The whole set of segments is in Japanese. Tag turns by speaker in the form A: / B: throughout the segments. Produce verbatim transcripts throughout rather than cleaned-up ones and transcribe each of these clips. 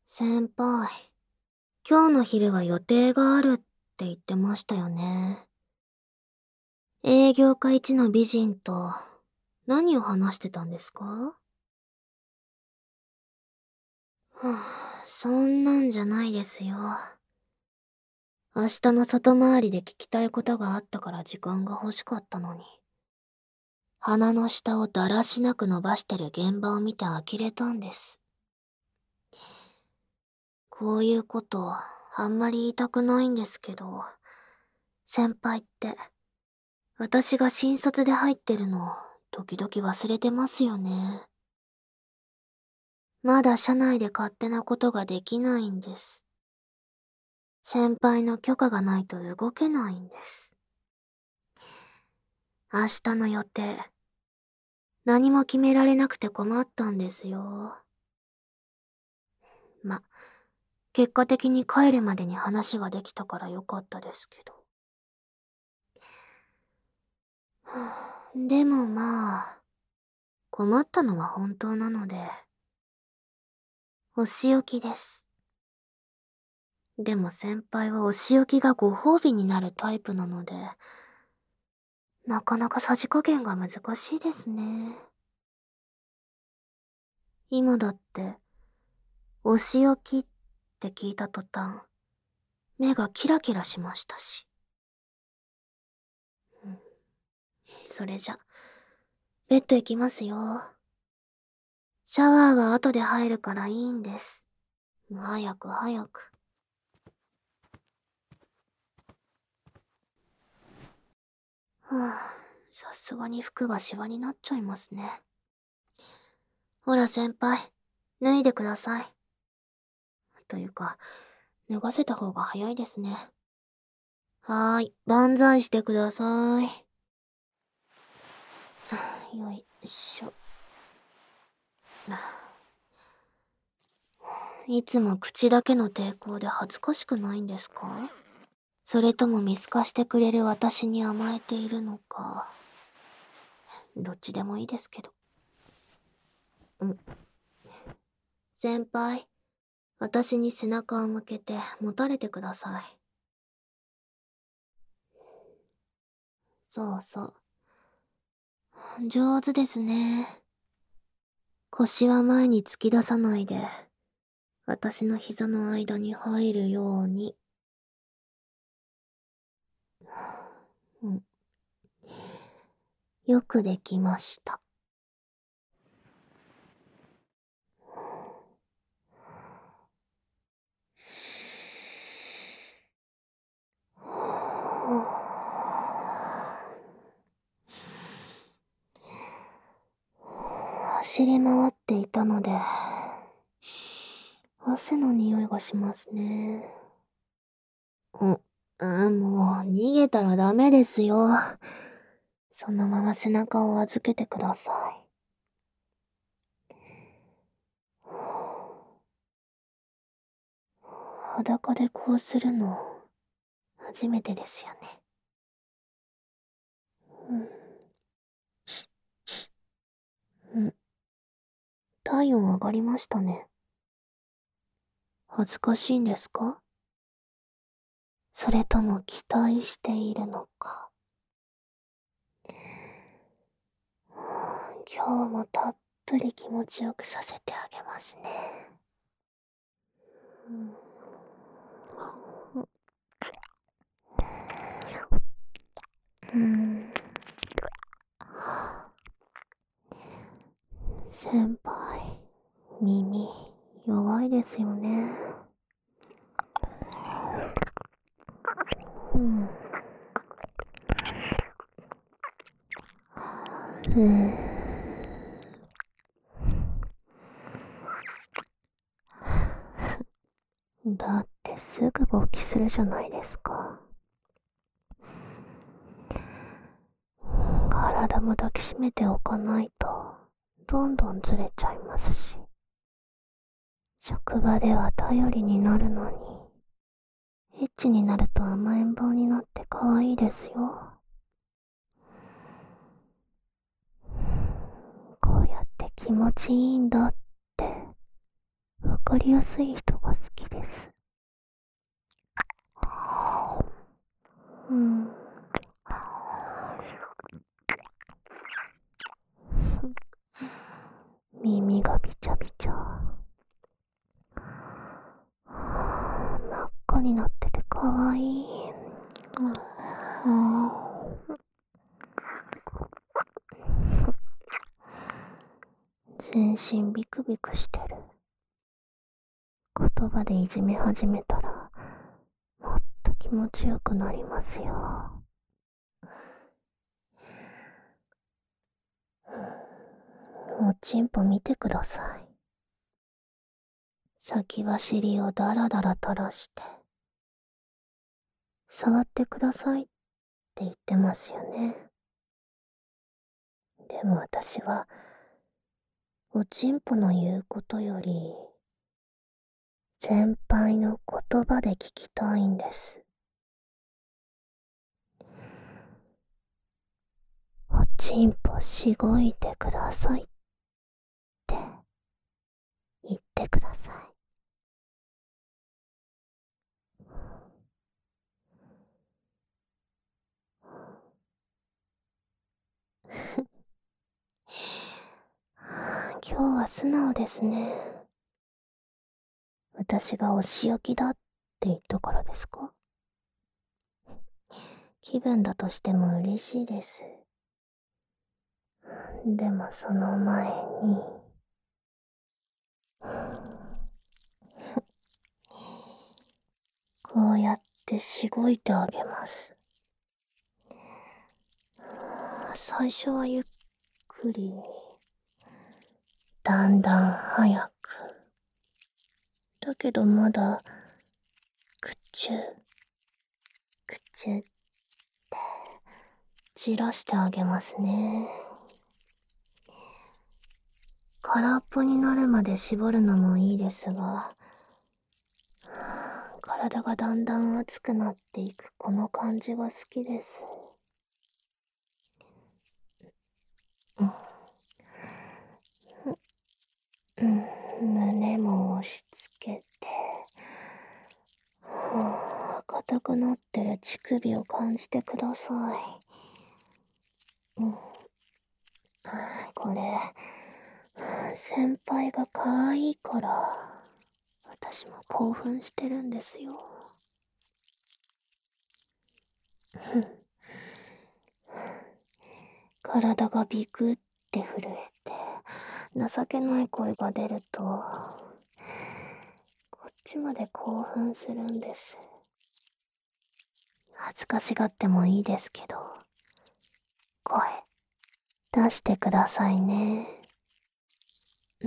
A: 先輩、今日の昼は予定があるって言ってましたよね。営業課一の美人と何を話してたんですか？はあ、そんなんじゃないですよ。明日の外回りで聞きたいことがあったから時間が欲しかったのに。鼻の下をだらしなく伸ばしてる現場を見て呆れたんです。こういうことあんまり言いたくないんですけど、先輩って、私が新卒で入ってるの、時々忘れてますよね。まだ社内で勝手なことができないんです。先輩の許可がないと動けないんです。明日の予定、何も決められなくて困ったんですよ。ま、結果的に帰るまでに話ができたからよかったですけど。はぁ、でもまあ、困ったのは本当なので、お仕置きです。でも先輩はお仕置きがご褒美になるタイプなので、なかなかさじ加減が難しいですね。今だって、お仕置きって聞いた途端、目がキラキラしましたし。うん、それじゃ、ベッド行きますよ。シャワーは後で入るからいいんです。早く早く。はあ、さすがに服がシワになっちゃいますね。ほら先輩、脱いでください。というか、脱がせた方が早いですね。はーい、万歳してください。よいしょ。いつも口だけの抵抗で恥ずかしくないんですか？それとも見透かしてくれる私に甘えているのか。どっちでもいいですけど。ん。先輩、私に背中を向けて持たれてください。そうそう。上手ですね。腰は前に突き出さないで、私の膝の間に入るように。うん。よくできました。走り回っていたので、汗の匂いがしますね。う、あ、もう逃げたらダメですよ。そのまま背中を預けてください。裸でこうするの、初めてですよね。うん。うん。体温上がりましたね。恥ずかしいんですか？それとも期待しているのか。今日もたっぷり気持ちよくさせてあげますね。うん。先輩、耳弱いですよね。うん。うん。だってすぐ勃起するじゃないですか。体も抱きしめておかないと、どんどんずれちゃいますし。職場では頼りになるのに、エッチになると甘えん坊になって可愛いですよ。こうやって気持ちいいんだって、わかりやすい人がうん。耳がびちゃびちゃ。真っ赤になっててかわいい。全身ビクビクしてる。言葉でいじめ始めたらもっと気持ちよくなりますよ。おちんぽ見てください。先走りをダラダラ垂らして触ってくださいって言ってますよね。でも私はおちんぽの言うことより先輩の言葉で聞きたいんです。おちんぽしごいてくださいって言ってください。今日は素直ですね。私がお仕置きだって言ったからですか？気分だとしても嬉しいです。でもその前にこうやってしごいてあげます。最初はゆっくり、だんだん早く。だけどまだくちゅくちゅってじらしてあげますね。空っぽになるまで絞るのもいいですが、体がだんだん熱くなっていくこの感じが好きです。うん、胸も押し付けて、はあ、硬くなってる乳首を感じてください。うん、これ先輩が可愛いから私も興奮してるんですよ。体がビクって震えて情けない声が出るとこっちまで興奮するんです。恥ずかしがってもいいですけど声出してくださいね。うん、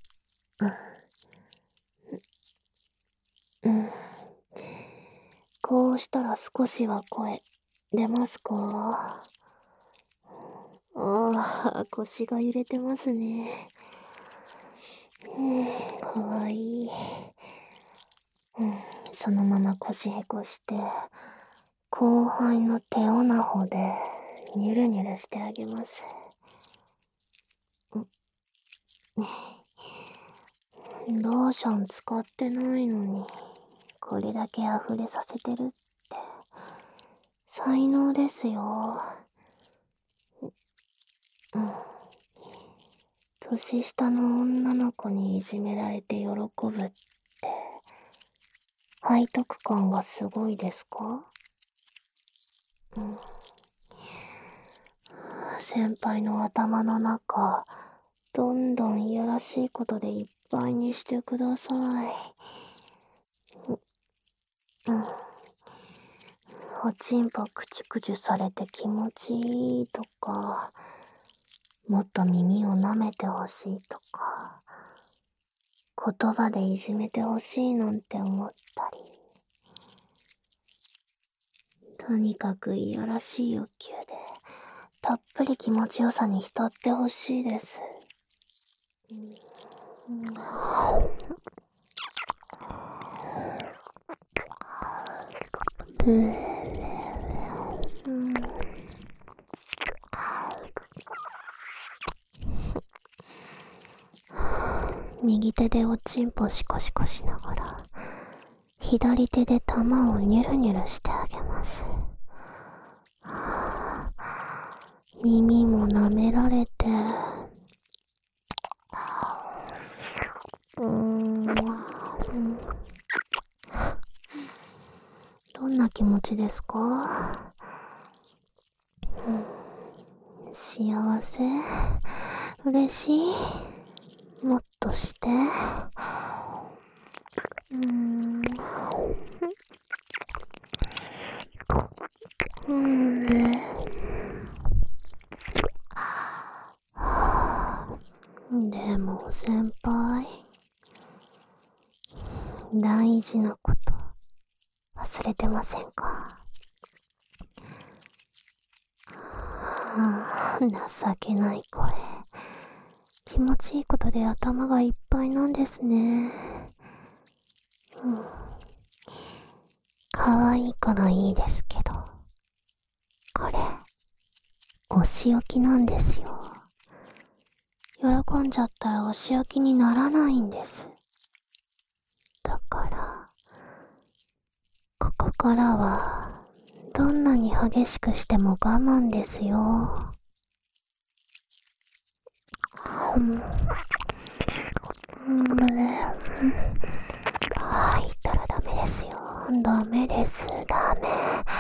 A: うん、こうしたら少しは声出ますか？ああ、腰が揺れてますね。うん、かわいい。うん、そのまま腰へこして後輩の手オナホでニュルニュルしてあげます。ローション使ってないのにこれだけ溢れさせてるって才能ですよ。うん、年下の女の子にいじめられて喜ぶって背徳感がすごいですか？うん、先輩の頭の中どんどんいやらしいことでいっぱいにしてください。うん、おちんぽくちゅくちゅされて気持ちいいとか、もっと耳を舐めてほしいとか、言葉でいじめてほしいなんて思ったり、とにかくいやらしい欲求でたっぷり気持ちよさに浸ってほしいです。うん、右手でおちんぽシコシコしながら左手で玉をニュルニュルしてあげます。 耳も舐められて、うーん、どんな気持ちですか？幸せ？嬉しい？もっとして。うーん。うんでも先輩、大事なこと忘れてませんか？はあ、情けない声。気持ちいいことで頭がいっぱいなんですね。うん。可愛いからいいですけど、これ、お仕置きなんですよ。喜んじゃったらお仕置きにならないんです。だから、ここからは、どんなに激しくしても我慢ですよ。うん。うん、ああ、言ったらダメですよ。ダメです、ダメ。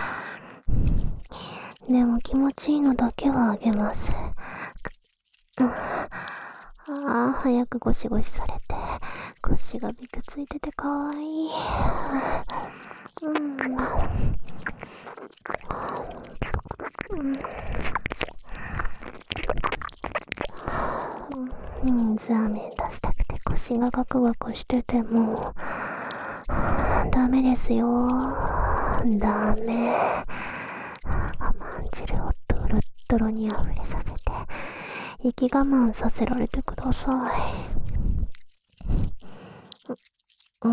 A: でも気持ちいいのだけはあげます。うん、ああ、早くゴシゴシされて、腰がびくついててかわいい。うん。うん、ザーメン出したくて腰がガクガクしてても、ダメですよ。ダメ。我慢汁をドロッドロに溢れさせて、息我慢させられてください。うん。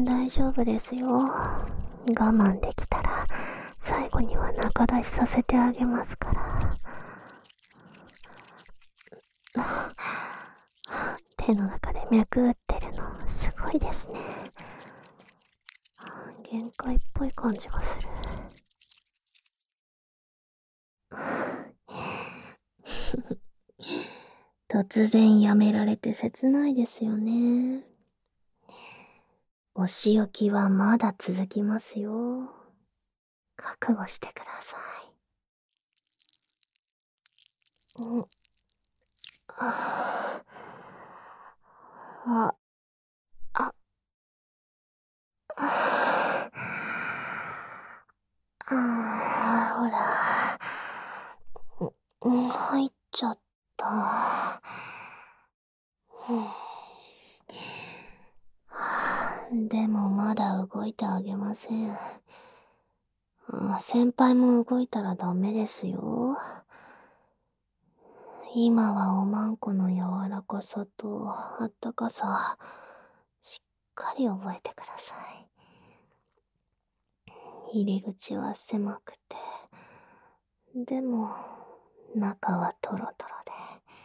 A: 大丈夫ですよ。我慢できたら、最後には仲出しさせてあげますから。手の中で脈打ってるの、すごいですね。限界っぽい感じがする。突然やめられて切ないですよね。お仕置きはまだ続きますよ。覚悟してください。うん。ああ、あ、あ、あ、ほら。うん、入っちゃった。でもまだ動いてあげません。先輩も動いたらダメですよ。今はおまんこの柔らかさとあったかさ、しっかり覚えてください。入り口は狭くて、でも中はトロトロで、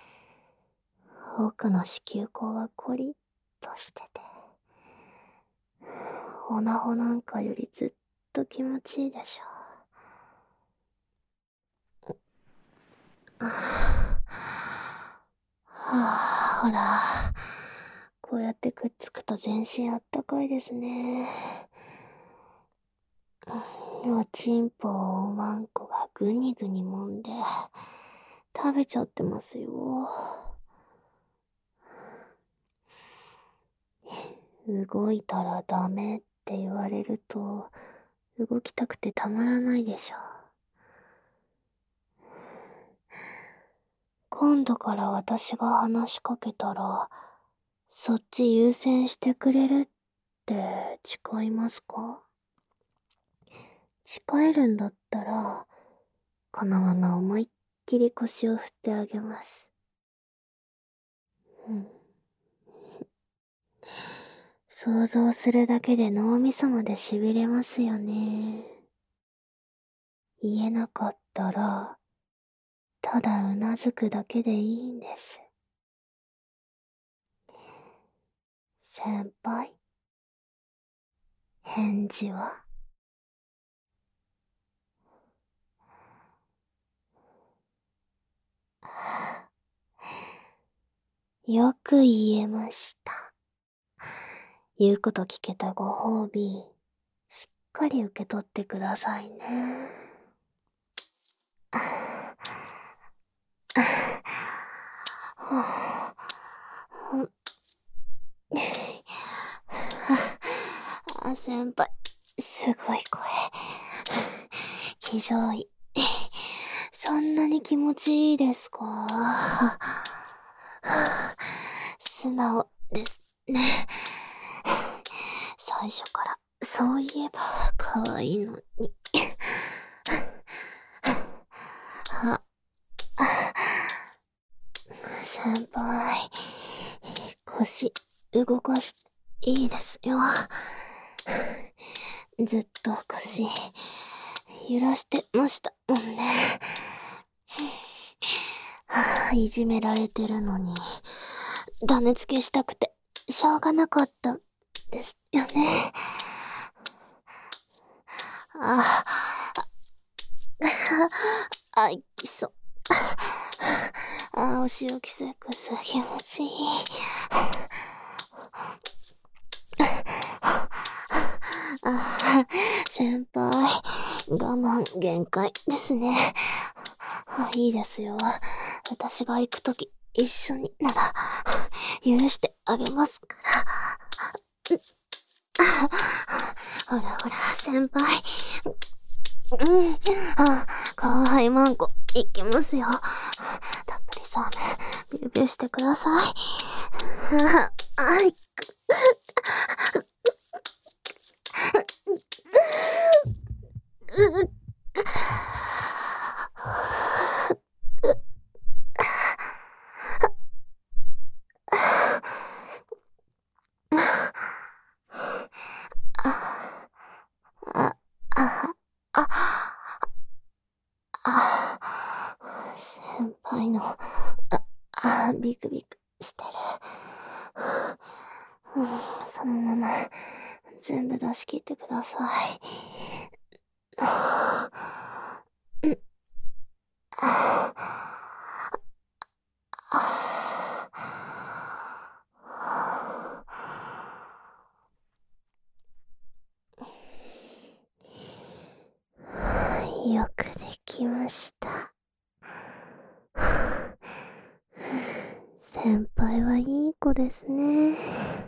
A: 奥の子宮口はコリッとしてて、オナホなんかよりずっと気持ちいいでしょ。はあ、ほら、こうやってくっつくと全身あったかいですね。おちんぽをワンコがぐにぐに揉んで食べちゃってますよ。動いたらダメって言われると動きたくてたまらないでしょ。今度から私が話しかけたらそっち優先してくれるって誓いますか？誓えるんだったらこのまま思いっきり腰を振ってあげます。うん。想像するだけで脳みそまで痺れますよね。言えなかったら、ただうなずくだけでいいんです。先輩、返事は？ よく言えました。言うこと聞けたご褒美、しっかり受け取ってくださいね。あ、先輩、すごい声。気丈い。そんなに気持ちいいですか？素直ですね。最初からそういえば可愛いのに。あ、先輩、腰動かしていいですよ。ずっと腰揺らしてましたもんね。いじめられてるのに種付けしたくてしょうがなかったんですよね。ああ、あ、いきそう。あ、お仕置きセックス気持ちいい。あ、先輩、我慢限界ですね。いいですよ。私が行くとき一緒になら許してあげますから。ほらほら、先輩。うん、あ、かわいいマンコ、いきますよ。たっぷりサーメン、ビュービューしてください。あい、あ、あ、あ、あ、先輩の、あ、あ、ビクビクしてる。うん、そのまま、全部出し切ってください。よくできました。先輩はいい子ですね。